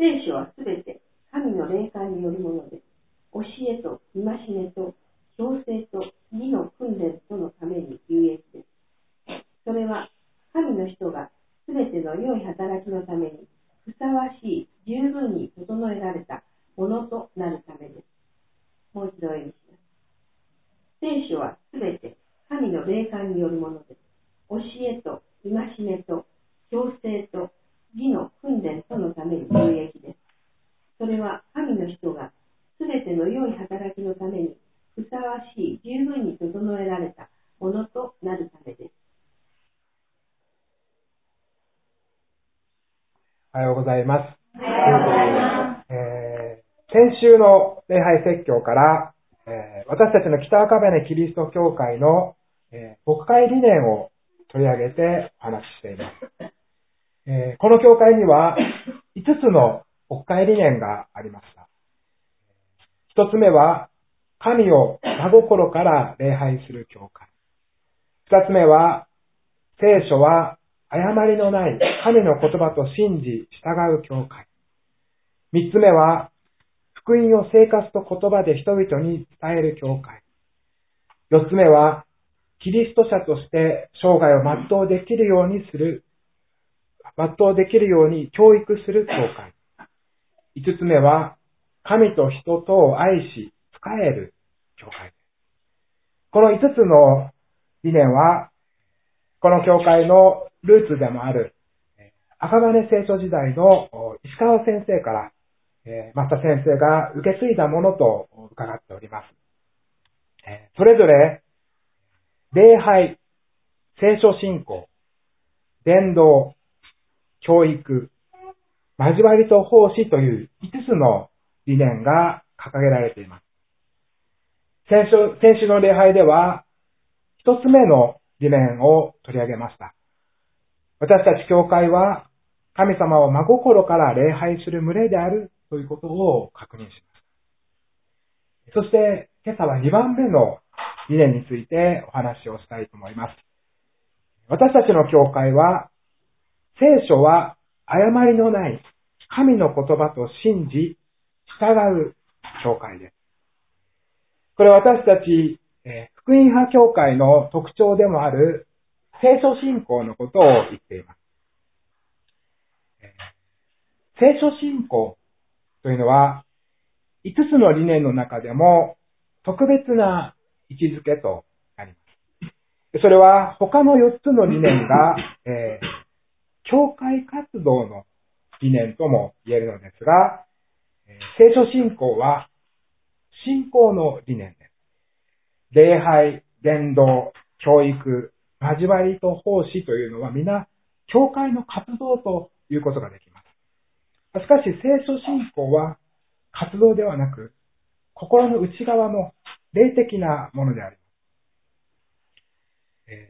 聖書はすべて神の霊感によるもので、教えと戒めと矯正と義の訓練とのために有益です。それは神の人がすべての良い働きのためにふさわしい十分に整えられたものとなるためです。もう一度お読みします。聖書はすべて神の霊感によるもので、教えと戒めと矯正と義の訓練とのために有益です。それは神の人がすべての良い働きのためにふさわしい十分に整えられたものとなるためです。 おはようございます。 おはようございます。 先週の礼拝説教から、私たちの北赤羽キリスト教会の、牧会理念を取り上げてお話ししています。この教会には5つの牧会理念がありました。1つ目は、神を真心から礼拝する教会。2つ目は、聖書は誤りのない神の言葉と信じ従う教会。3つ目は、福音を生活と言葉で人々に伝える教会。4つ目は、キリスト者として生涯を全うできるように教育する教会。5つ目は、神と人とを愛し、仕える教会。この5つの理念は、この教会のルーツでもある、赤羽聖書時代の石川先生から、増田先生が受け継いだものと伺っております。それぞれ、礼拝、聖書信仰、伝道、教育、交わりと奉仕という5つの理念が掲げられています。先週の礼拝では、1つ目の理念を取り上げました。私たち教会は、神様を真心から礼拝する群れであるということを確認します。そして、今朝は2番目の理念についてお話をしたいと思います。私たちの教会は、聖書は誤りのない神の言葉と信じ、従う教会です。これは私たち、福音派教会の特徴でもある聖書信仰のことを言っています。聖書信仰というのは、5つの理念の中でも特別な位置づけとなります。それは他の4つの理念が、教会活動の理念とも言えるのですが、聖書信仰は信仰の理念です。礼拝、伝道、教育、交わりと奉仕というのは皆教会の活動ということができます。しかし聖書信仰は活動ではなく心の内側の霊的なものであります。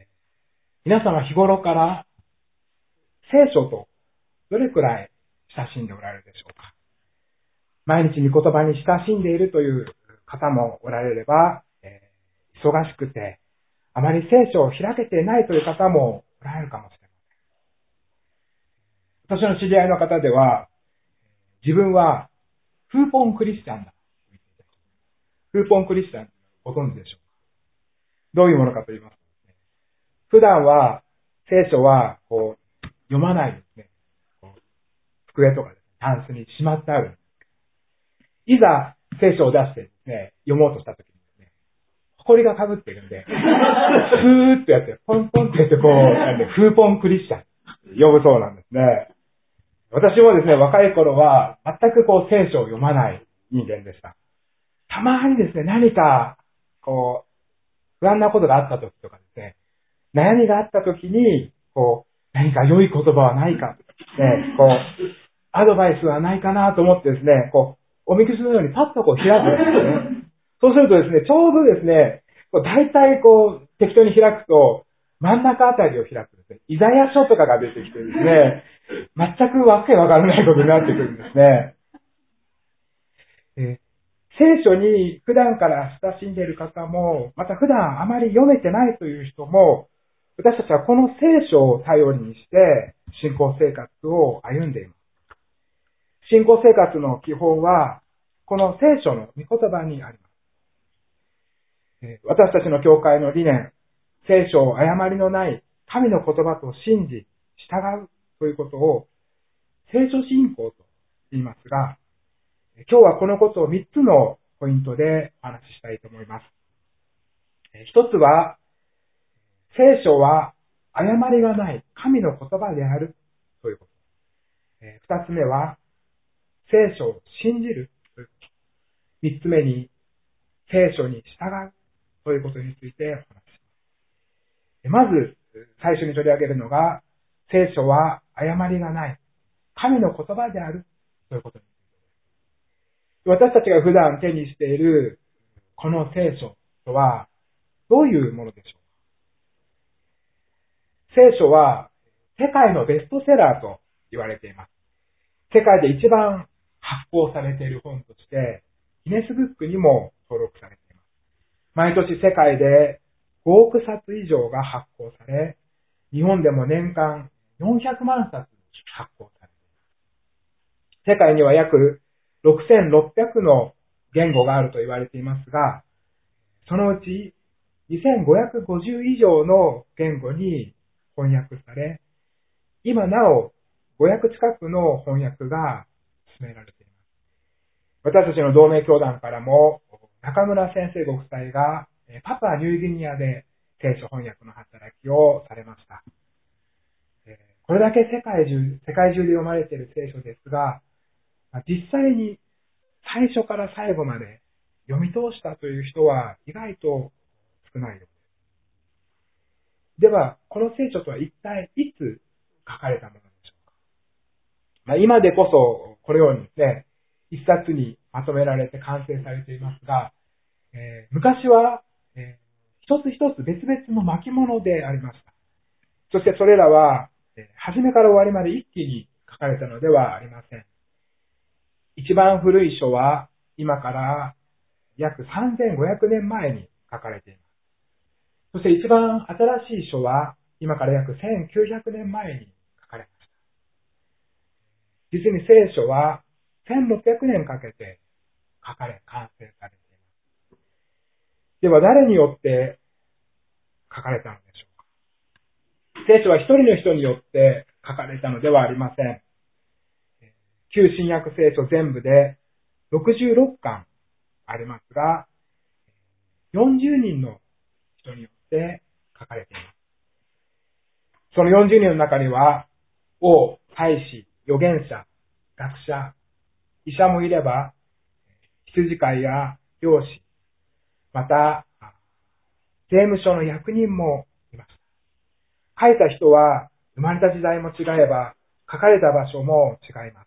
皆さんは日頃から聖書とどれくらい親しんでおられるでしょうか。毎日御言葉に親しんでいるという方もおられれば、忙しくてあまり聖書を開けていないという方もおられるかもしれません。私の知り合いの方では、自分はフーポンクリスチャンだ。フーポンクリスチャンご存知でしょうか。どういうものかと言いますとですね、普段は聖書は読まないですね。机とかですね、タンスにしまってあるんです。いざ聖書を出してですね、読もうとしたときにですね、埃が被っているんで、スーッとやって、ポンポンってやってなんで、フーポンクリスチャン呼ぶそうなんですね。私もですね、若い頃は全く聖書を読まない人間でした。たまにですね、何か不安なことがあった時とかですね、悩みがあった時に、何か良い言葉はないか、ね、アドバイスはないかなと思ってですね、おみくじのようにパッと開くんですね。そうするとですね、ちょうどですね、大体適当に開くと、真ん中あたりを開くんですね。イザヤ書とかが出てきてですね、全くわけわからないことになってくるんですね。聖書に普段から親しんでいる方も、また普段あまり読めてないという人も、私たちはこの聖書を頼りにして信仰生活を歩んでいます。 信仰生活の基本は、この聖書の御言葉にあります。私たちの教会の理念、聖書を誤りのない神の言葉と信じ、従うということを聖書信仰と言いますが、今日はこのことを3つのポイントでお話ししたいと思います。一つは、聖書は誤りがない神の言葉であるということ。二つ目は、聖書を信じるということ。三つ目に、聖書に従うということについてお話しします。まず、最初に取り上げるのが、聖書は誤りがない神の言葉であるということについてです。私たちが普段手にしているこの聖書とはどういうものでしょうか。聖書は世界のベストセラーと言われています。世界で一番発行されている本としてギネスブックにも登録されています。毎年世界で5億冊以上が発行され、日本でも年間400万冊発行されています。世界には約6600の言語があると言われていますが、そのうち2550以上の言語に翻訳され、今なお500近くの翻訳が進められています。私たちの同盟教団からも中村先生ご夫妻がパプアニューギニアで聖書翻訳の働きをされました。これだけ世界中で読まれている聖書ですが、実際に最初から最後まで読み通したという人は意外と少ないようです。では、この聖書とは一体いつ書かれたものでしょうか。今でこそこのようにですね、一冊にまとめられて完成されていますが、昔は、一つ一つ別々の巻物でありました。そしてそれらは、初めから終わりまで一気に書かれたのではありません。一番古い書は今から約3500年前に書かれています。そして一番新しい書は今から約1900年前に書かれました。実に聖書は1600年かけて書かれ、完成されています。では誰によって書かれたのでしょうか。聖書は一人の人によって書かれたのではありません。旧新約聖書全部で66巻ありますが、40人の人によって書かれています。その40人の中には、王、祭司、預言者、学者、医者もいれば、羊飼いや漁師、また、税務署の役人もいました。書いた人は生まれた時代も違えば、書かれた場所も違います。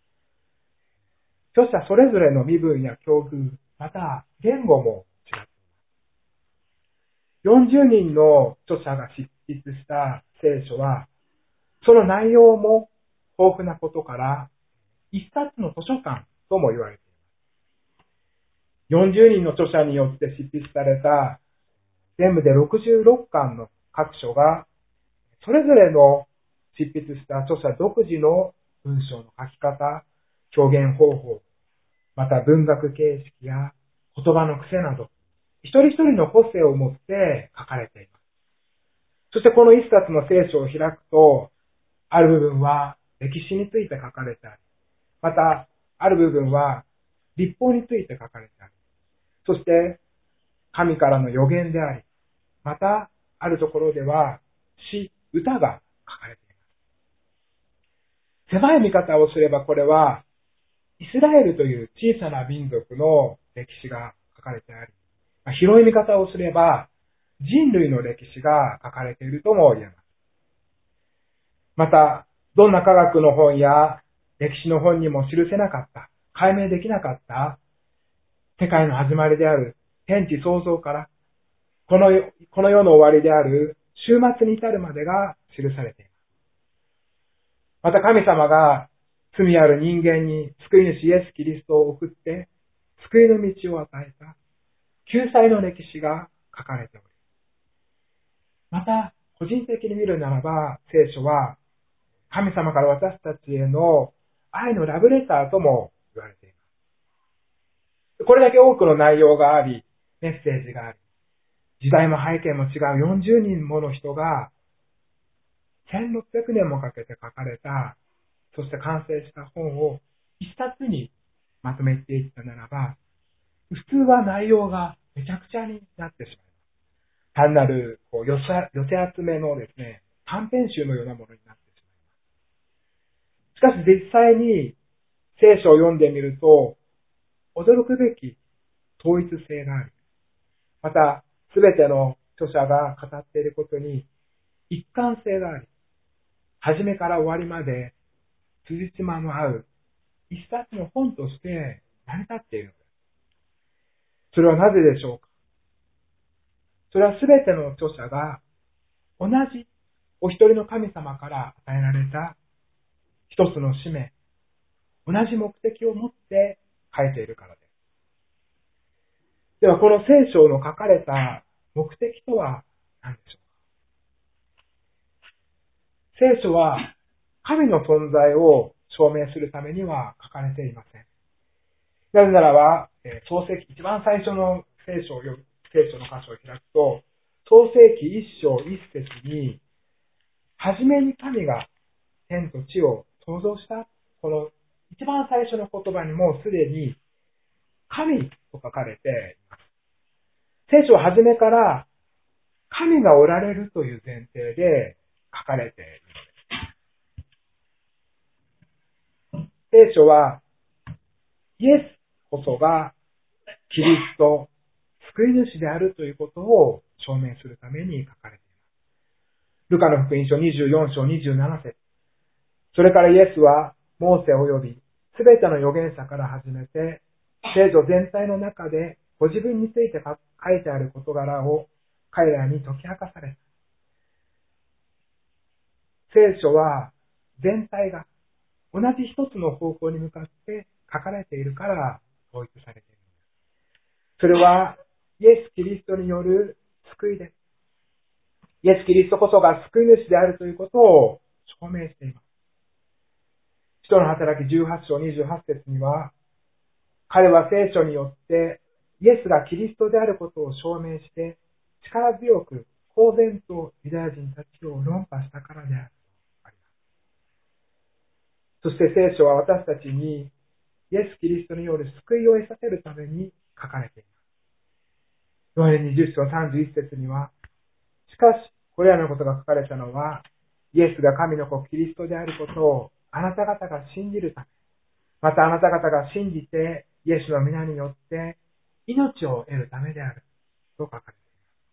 著者それぞれの身分や境遇、また言語も違っています。40人の著者が執筆した聖書は、その内容も豊富なことから、一冊の図書館とも言われています。40人の著者によって執筆された全部で66巻の各書が、それぞれの執筆した著者独自の文章の書き方、表現方法、また文学形式や言葉の癖など、一人一人の個性を持って書かれています。そしてこの一冊の聖書を開くと、ある部分は歴史について書かれてあり、またある部分は律法について書かれてあり、そして神からの予言であり、またあるところでは詩、歌が書かれています。狭い見方をすればこれはイスラエルという小さな民族の歴史が書かれてあり、広い見方をすれば人類の歴史が書かれているとも言えます。また、どんな科学の本や歴史の本にも記せなかった、解明できなかった世界の始まりである天地創造からこの世の終わりである終末に至るまでが記されています。また神様が罪ある人間に救い主イエス・キリストを送って救いの道を与えた救済の歴史が書かれており、また個人的に見るならば聖書は神様から私たちへの愛のラブレターとも言われています。これだけ多くの内容があり、メッセージがあり、時代も背景も違う40人もの人が1600年もかけて書かれた、そして完成した本を一冊にまとめていったならば、普通は内容がめちゃくちゃになってしまいます。単なる寄せ集めのですね、短編集のようなものになってしまいます。しかし実際に聖書を読んでみると、驚くべき統一性があり、またすべての著者が語っていることに一貫性があり、初めから終わりまで辻褄の合う一冊の本として成り立っているのです。それはなぜでしょうか。それはすべての著者が同じお一人の神様から与えられた一つの使命、同じ目的を持って書いているからです。ではこの聖書の書かれた目的とは何でしょうか。聖書は神の存在を証明するためには書かれていません。なぜならば、創世記一番最初の聖書の箇所を開くと、創世記一章一節に、はじめに神が天と地を創造した。この一番最初の言葉にもうすでに神と書かれています。聖書は初めから神がおられるという前提で書かれているのです。聖書はイエスこそがキリスト、救い主であるということを証明するために書かれています。ルカの福音書24章27節。それからイエスはモーセ及びすべての預言者から始めて、聖書全体の中でご自分について書いてある事柄を彼らに解き明かされた。聖書は全体が同じ一つの方向に向かって書かれているから統一されている。それはイエス・キリストによる救いです。イエス・キリストこそが救い主であるということを証明しています。使徒の働き18章28節には、彼は聖書によってイエスがキリストであることを証明して、力強く公然とユダヤ人たちを論破したからであるとあります。そして聖書は私たちにイエス・キリストによる救いを得させるために書かれています。ヨハネ20章31節には、しかし、これらのことが書かれたのは、イエスが神の子キリストであることをあなた方が信じるため、またあなた方が信じてイエスの皆によって命を得るためであると書かれてい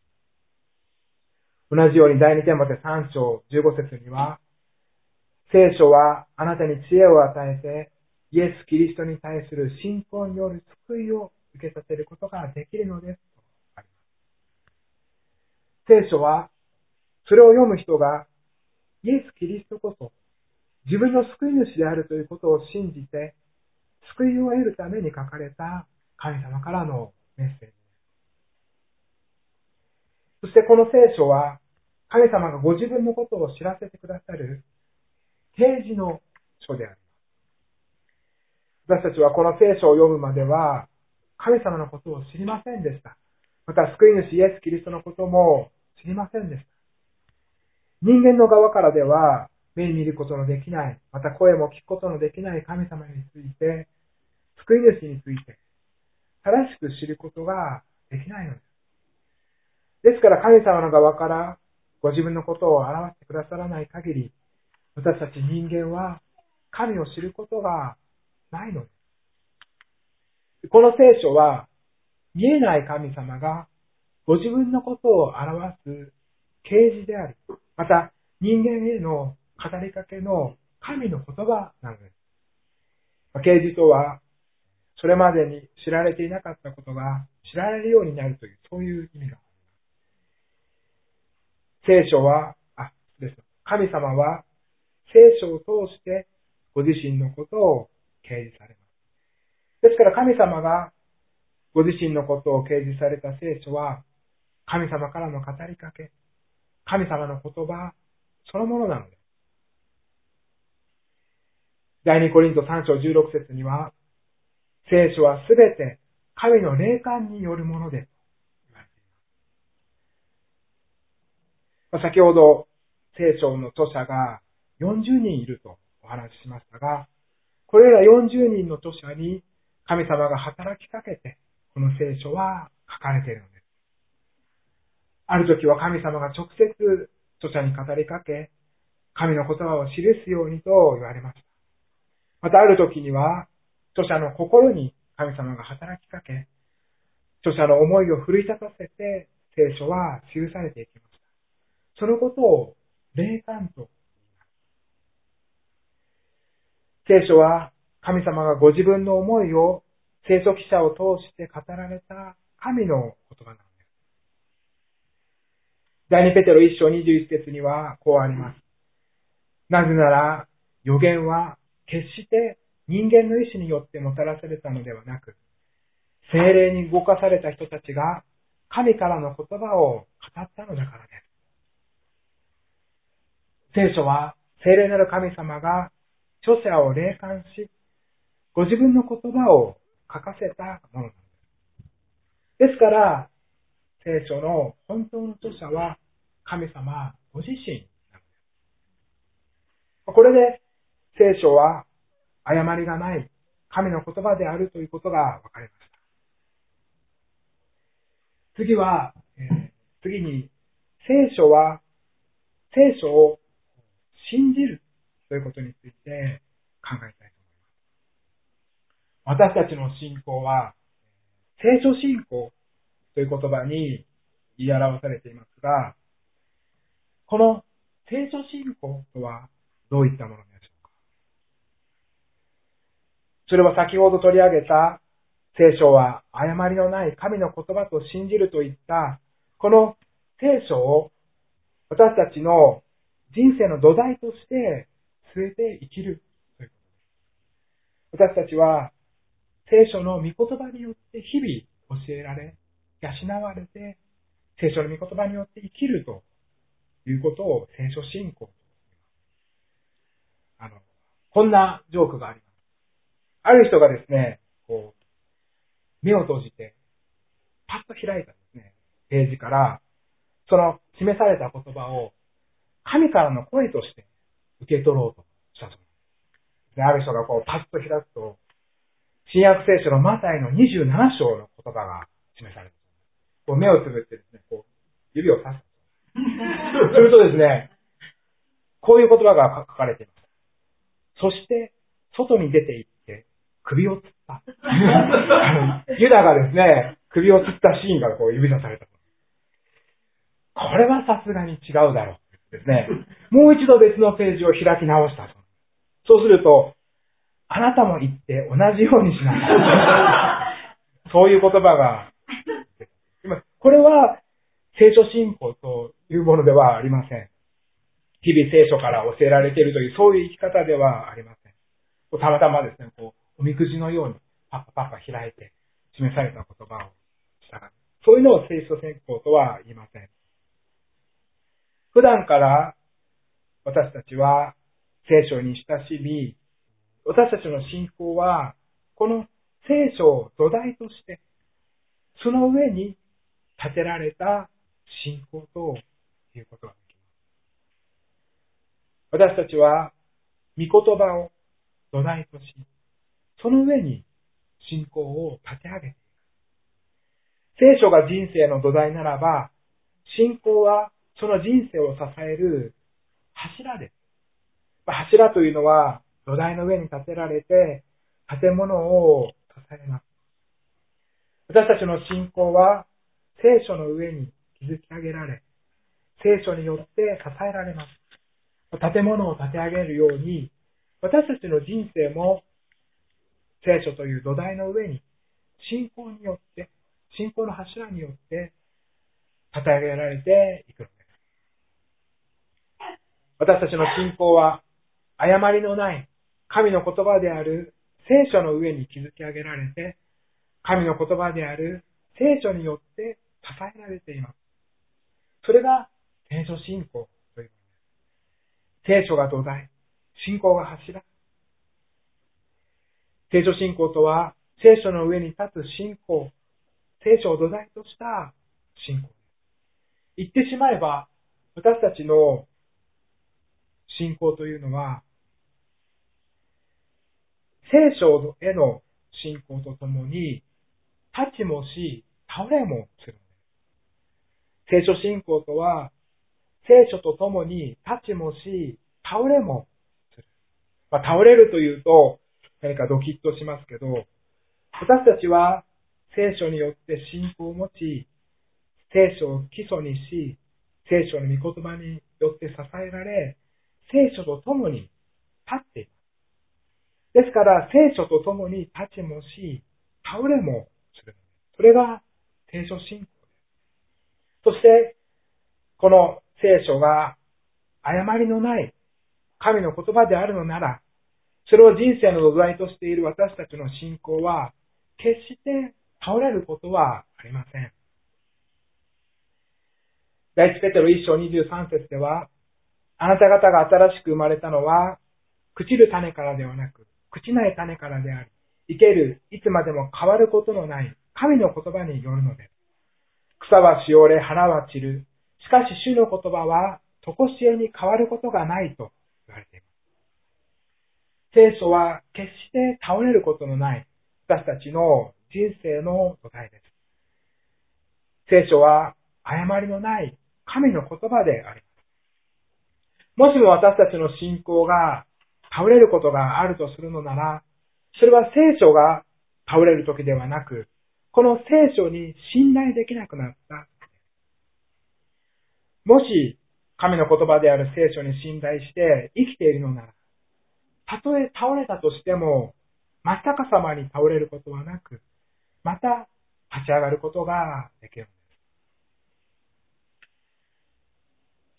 ます。同じように第2テモテ3章15節には、聖書はあなたに知恵を与えて、イエス・キリストに対する信仰による救いを受けさせることができるのですとあります。聖書は、それを読む人が、イエス・キリストこそ、自分の救い主であるということを信じて、救いを得るために書かれた神様からのメッセージです。そしてこの聖書は、神様がご自分のことを知らせてくださる啓示の書であります。私たちはこの聖書を読むまでは、神様のことを知りませんでした。また救い主イエス・キリストのことも知りませんでした。人間の側からでは、目に見ることのできない、また声も聞くことのできない神様について、救い主について、正しく知ることができないのです。ですから神様の側からご自分のことを表してくださらない限り、私たち人間は神を知ることがないのです。この聖書は、見えない神様がご自分のことを表す啓示であり、また人間への語りかけの神の言葉なのです。啓示とは、それまでに知られていなかったことが知られるようになるという、そういう意味があります。聖書は、神様は聖書を通してご自身のことを啓示されます。ですから神様がご自身のことを啓示された聖書は、神様からの語りかけ、神様の言葉そのものなのです。 第2コリント3章16節には、聖書はすべて神の霊感によるものでと言われています。先ほど聖書の著者が40人いるとお話ししましたが、これら40人の著者に神様が働きかけて、この聖書は書かれているのです。ある時は神様が直接著者に語りかけ、神の言葉を記すようにと言われました。またある時には、著者の心に神様が働きかけ、著者の思いを奮い立たせて聖書は記されていきました。そのことを霊感と言います。聖書は神様がご自分の思いを聖書記者を通して語られた神の言葉なのです。第2ペテロ1章21節にはこうあります。なぜなら預言は決して人間の意志によってもたらされたのではなく、聖霊に動かされた人たちが神からの言葉を語ったのだからです。聖書は聖霊なる神様が著者を霊感し、ご自分の言葉を書かせたものなんです。ですから、聖書の本当の著者は神様ご自身なんです。これで聖書は誤りがない神の言葉であるということが分かりました。次に、聖書を信じるということについて考えたいと思います。私たちの信仰は、聖書信仰という言葉に言い表されていますが、この聖書信仰とはどういったものでしょうか。それは先ほど取り上げた聖書は誤りのない神の言葉と信じるといったこの聖書を私たちの人生の土台として据えて生きるということです。私たちは聖書の御言葉によって日々教えられ、養われて、聖書の御言葉によって生きるということを聖書信仰と言います。こんなジョークがあります。ある人がですね、目を閉じて、パッと開いたですね、ページから、その示された言葉を神からの声として受け取ろうとしたそうです。ある人がパッと開くと、新約聖書のマタイの27章の言葉が示されています。目をつぶってですね、指をさす。するとですね、こういう言葉が書かれています。そして、外に出て行って、首を吊った。ユダがですね、首を吊ったシーンが指さされた。これはさすがに違うだろうですね。もう一度別のページを開き直した。そうすると、あなたも言って同じようにしなさい。そういう言葉が。これは聖書信仰というものではありません。日々聖書から教えられているというそういう生き方ではありません。たまたまですね、おみくじのようにパッパ開いて示された言葉を従う。そういうのを聖書信仰とは言いません。普段から私たちは聖書に親しみ、私たちの信仰はこの聖書を土台として、その上に建てられた信仰ということができます。私たちは御言葉を土台とし、その上に信仰を立て上げていく。聖書が人生の土台ならば、信仰はその人生を支える柱です。柱というのは土台の上に建てられて建物を支えます。私たちの信仰は聖書の上に築き上げられ、聖書によって支えられます。建物を建て上げるように、私たちの人生も聖書という土台の上に信仰によって、信仰の柱によって建て上げられていくのです。私たちの信仰は誤りのない神の言葉である聖書の上に築き上げられて、神の言葉である聖書によって支えられています。それが聖書信仰というものです。聖書が土台、信仰が柱。 聖書信仰とは、聖書の上に立つ信仰、聖書を土台とした信仰。言ってしまえば、私たちの信仰というのは、聖書への信仰とともに、立ちもし、倒れもする。聖書信仰とは、聖書とともに立ちもし、倒れもする。倒れるというと、何かドキッとしますけど、私たちは聖書によって信仰を持ち、聖書を基礎にし、聖書の御言葉によって支えられ、聖書とともに立っています。ですから、聖書とともに立ちもし、倒れもする。それが聖書信仰です。そして、この聖書が誤りのない神の言葉であるのなら、それを人生の土台としている私たちの信仰は、決して倒れることはありません。第一ペテロ1章23節では、あなた方が新しく生まれたのは、朽ちる種からではなく、朽ちない種からであり、生ける、いつまでも変わることのない神の言葉によるのです。草はしおれ、花は散る。しかし主の言葉は、とこしえに変わることがないと言われています。聖書は決して倒れることのない私たちの人生の土台です。聖書は誤りのない神の言葉であります。もしも私たちの信仰が倒れることがあるとするのなら、それは聖書が倒れる時ではなく、この聖書に信頼できなくなった。もし神の言葉である聖書に信頼して生きているのなら、たとえ倒れたとしても、真っ逆さまに倒れることはなく、また立ち上がることができるのです。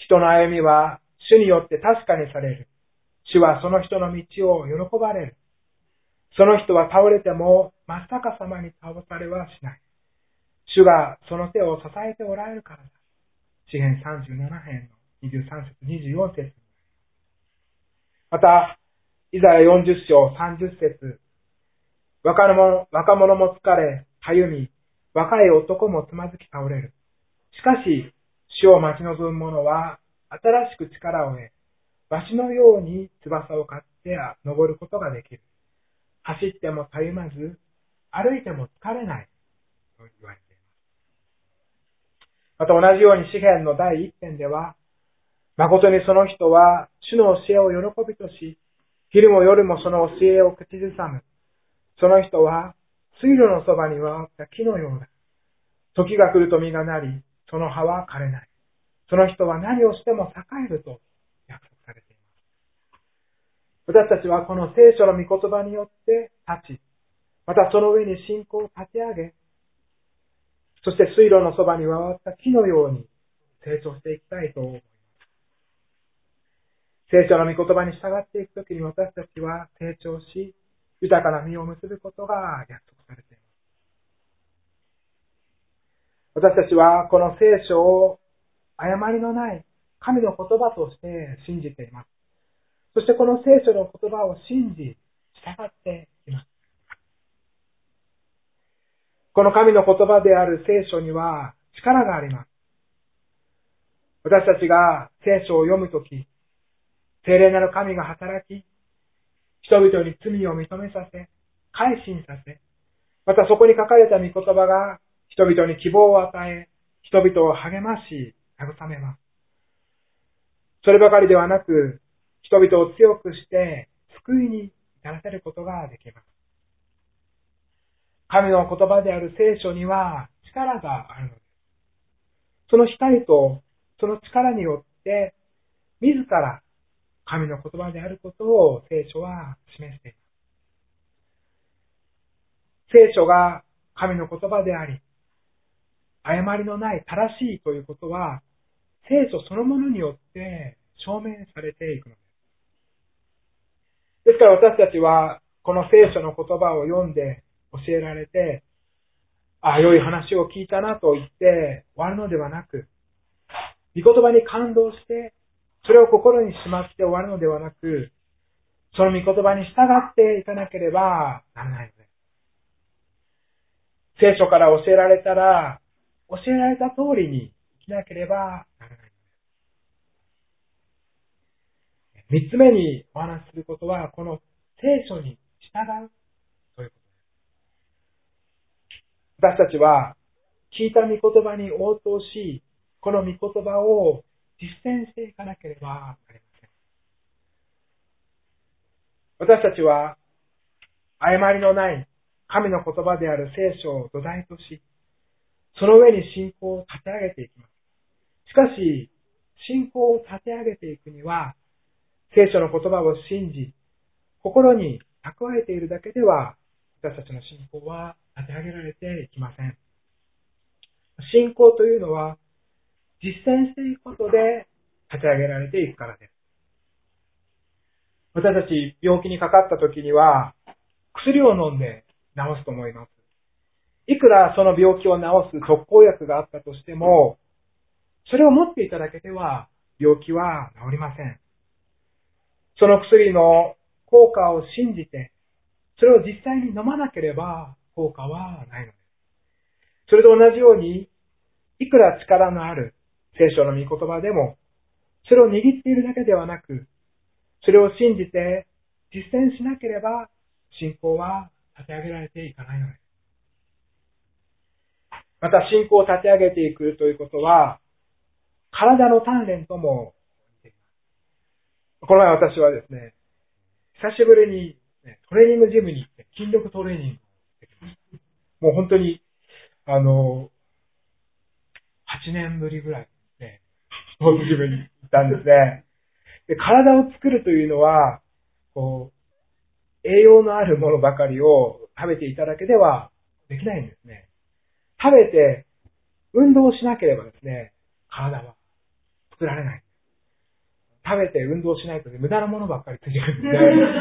人の歩みは主によって確かにされる。主はその人の道を喜ばれる。その人は倒れても真っ逆さまに倒されはしない。主がその手を支えておられるからだ。詩編37編の23節24節。また、イザヤ40章30節。若者も疲れ、たゆみ、若い男もつまずき倒れる。しかし、主を待ち望む者は、新しく力を得、わしのように翼を買って登ることができる。走ってもたゆまず、歩いても疲れない。と言われています。また同じように詩編の第1編では、誠にその人は主の教えを喜びとし、昼も夜もその教えを口ずさむ。その人は水路のそばに植わった木のようだ。時が来ると実がなり、その葉は枯れない。その人は何をしても栄えると約束されています。私たちはこの聖書の御言葉によって立ち、またその上に信仰を立て上げ、そして水路のそばに植わった木のように成長していきたいと思います。聖書の御言葉に従っていくときに私たちは成長し、豊かな実を結ぶことが約束されています。私たちはこの聖書を誤りのない神の言葉として信じています。そしてこの聖書の言葉を信じ、従っています。この神の言葉である聖書には力があります。私たちが聖書を読むとき、聖霊なる神が働き、人々に罪を認めさせ、改心させ、またそこに書かれた御言葉が人々に希望を与え、人々を励まし、慰めます。そればかりではなく、人々を強くして救いに至らせることができます。神の言葉である聖書には力があるのです。その光とその力によって、自ら神の言葉であることを聖書は示しています。聖書が神の言葉であり、誤りのない正しいということは、聖書そのものによって証明されていくのです。ですから私たちは、この聖書の言葉を読んで教えられて、良い話を聞いたなと言って終わるのではなく、御言葉に感動して、それを心にしまって終わるのではなく、 その御言葉に従っていかなければならないのです。聖書から教えられたら、教えられた通りに生きなければならないのです。三つ目にお話しすることは、この聖書に従うということです。私たちは、聞いた御言葉に応答し、この御言葉を実践していかなければなりません。私たちは、誤りのない神の言葉である聖書を土台とし、その上に信仰を立て上げていきます。しかし、信仰を立て上げていくには、聖書の言葉を信じ、心に蓄えているだけでは、私たちの信仰は立て上げられていきません。信仰というのは、実践していくことで立て上げられていくからです。私たち病気にかかった時には、薬を飲んで治すと思います。いくらその病気を治す特効薬があったとしても、それを持っていただけでは病気は治りません。その薬の効果を信じて、それを実際に飲まなければ効果はないのです。それと同じように、いくら力のある聖書の御言葉でも、それを握っているだけではなく、それを信じて実践しなければ信仰は立て上げられていかないのです。また信仰を立て上げていくということは、体の鍛錬とも似ています。この前私はですね、久しぶりにトレーニングジムに行って筋力トレーニングをしてきました。もう本当に、8年ぶりぐらいですね、スポーツジムに行ったんですね。で、体を作るというのは、栄養のあるものばかりを食べていただけではできないんですね。食べて運動しなければですね、体は作られない。食べて運動しないと、無駄なものばっかりついてくるん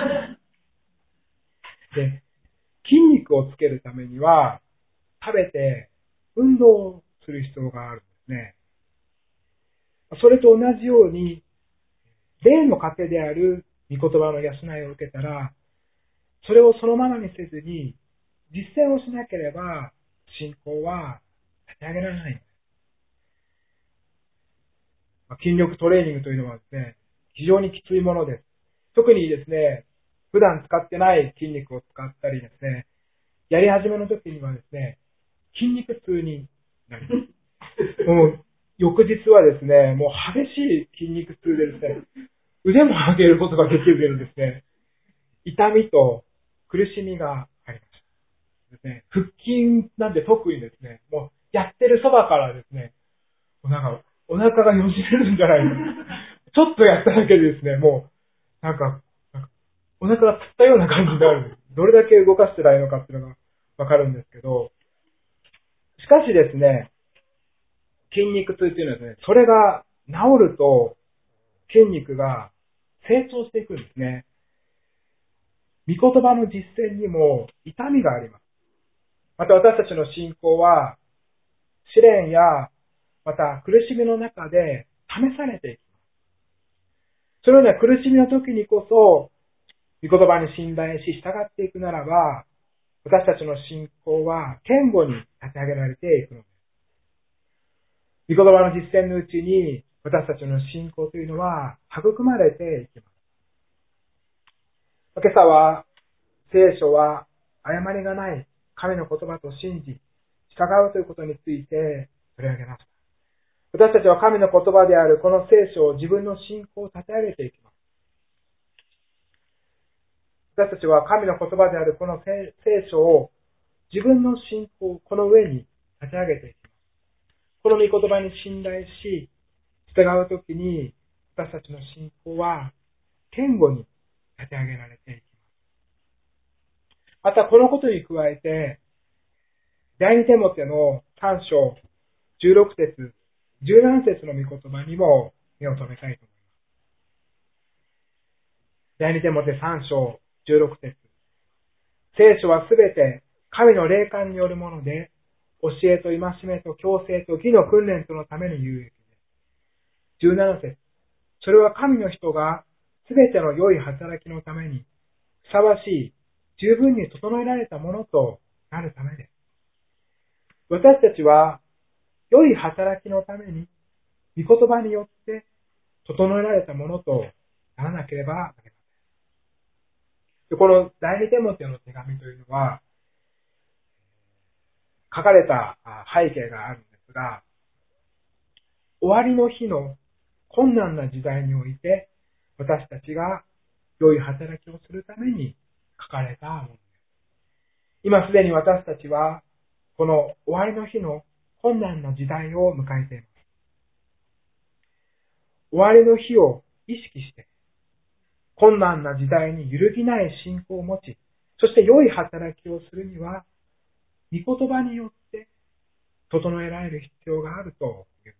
で、で、筋肉をつけるためには、食べて運動をする必要があるんですね。それと同じように、霊の糧である御言葉の養いを受けたら、それをそのままにせずに、実践をしなければ、信仰は立て上げられない。筋力トレーニングというのはですね、非常にきついものです。特にですね、普段使ってない筋肉を使ったりですね、やり始めの時にはですね、筋肉痛になります。もう翌日はですね、もう激しい筋肉痛でですね、腕も上げることができずにですね、痛みと苦しみがありましたですね。腹筋なんて特にですね、もうやってるそばからですね、なんかお腹がよじれるんじゃないか。ちょっとやっただけでですね、もうなんかお腹がつったような感じになる。どれだけ動かしてないのかっていうのがわかるんですけど、しかしですね、筋肉痛っていうのはですね、それが治ると筋肉が成長していくんですね。御言葉の実践にも痛みがあります。また私たちの信仰は試練やまた苦しみの中で試されていきます。そのような苦しみの時にこそ御言葉に信頼し従っていくならば、私たちの信仰は堅固に立て上げられていくのです。御言葉の実践のうちに私たちの信仰というのは育まれていきます。今朝は聖書は誤りがない神の言葉と信じ、従うということについて取り上げました。私たちは神の言葉であるこの聖書を自分の信仰を立て上げていきます。私たちは神の言葉であるこの聖書を自分の信仰、この上に立て上げていきます。この御言葉に信頼し、従うときに私たちの信仰は堅固に立て上げられていきます。またこのことに加えて、第二テモテの3章16節、17節の御言葉にも目を留めたいと思います。第二テモテ3章16節、聖書はすべて神の霊感によるもので、教えと戒めと矯正と義の訓練とのために有益です。17節、それは神の人がすべての良い働きのためにふさわしい、十分に整えられたものとなるためです。私たちは良い働きのために御言葉によって整えられたものとならなければなりません。この第二テモテの手紙というのは、書かれた背景があるんですが、終わりの日の困難な時代において、私たちが良い働きをするために書かれたものです。今すでに私たちは、この終わりの日の困難な時代を迎えています。終わりの日を意識して、困難な時代に揺るぎない信仰を持ち、そして良い働きをするには、御言葉によって整えられる必要があるというのです。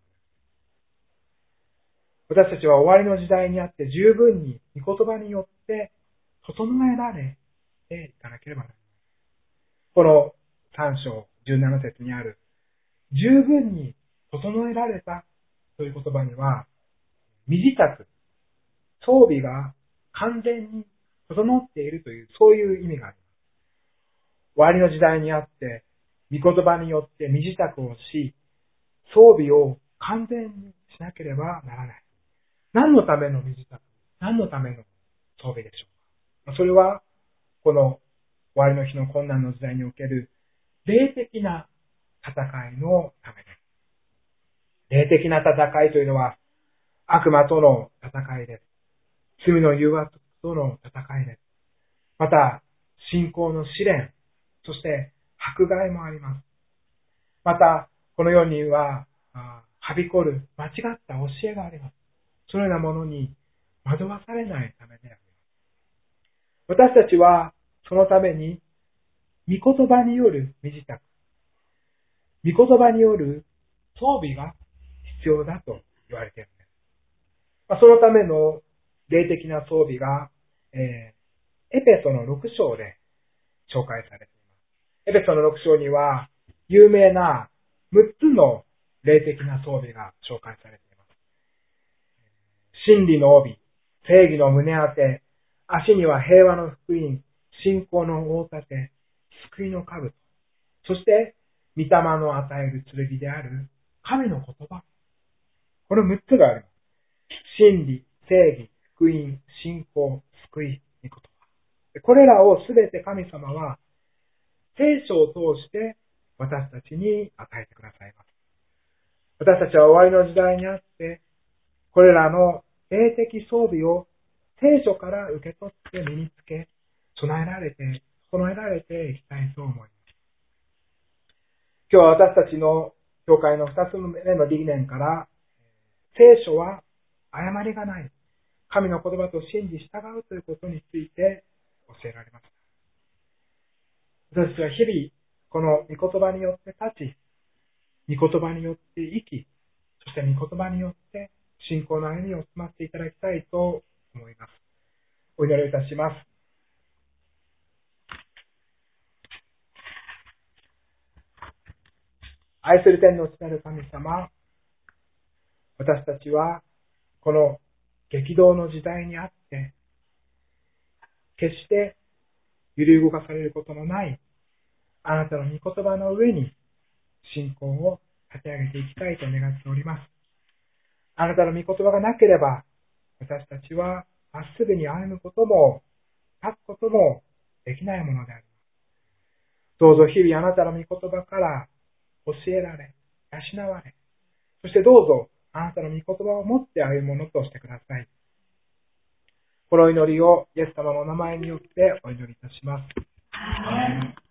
私たちは終わりの時代にあって十分に御言葉によって整えられていかなければなりません。この3章17節にある十分に整えられたという言葉には、身支度、装備が完全に整っているという、そういう意味があります。終わりの時代にあって、御言葉によって身支度をし、装備を完全にしなければならない。何のための身支度、何のための装備でしょうか。それは、この終わりの日の困難の時代における霊的な戦いのためです。霊的な戦いというのは、悪魔との戦いです。罪の誘惑との戦いです。また、信仰の試練、そして迫害もあります。また、この世には、はびこる間違った教えがあります。そのようなものに惑わされないためであります。私たちは、そのために、御言葉による身支度、御言葉による装備が必要だと言われているんです。そのための霊的な装備が、エペソの6章で紹介されています。エペソの6章には、有名な6つの霊的な装備が紹介されています。真理の帯、正義の胸当て、足には平和の福音、信仰の大盾、救いの兜、そして御霊の与える剣である神の言葉。この6つがあります。真理、正義、福音、信仰、救い、御言葉。これらをすべて神様は聖書を通して私たちに与えてくださいます。私たちは終わりの時代にあって、これらの霊的装備を聖書から受け取って身につけ、整えられていきたいと思います。今日は私たちの教会の2つ目の理念から、聖書は誤りがない。神の言葉と信じ従うということについて教えられました。私たちは日々、この御言葉によって立ち、御言葉によって生き、そして御言葉によって信仰の歩みを進ませていただきたいと思います。お祈りをいたします。愛する天の父なる神様、私たちはこの激動の時代にあって、決して揺り動かされることのないあなたの御言葉の上に信仰を立て上げていきたいと願っております。あなたの御言葉がなければ、私たちはまっすぐに歩むことも立つこともできないものであります。どうぞ日々あなたの御言葉から教えられ、養われ、そしてどうぞあなたの御言葉を持って歩むものとしてください。この祈りをイエス様のお名前によってお祈りいたします。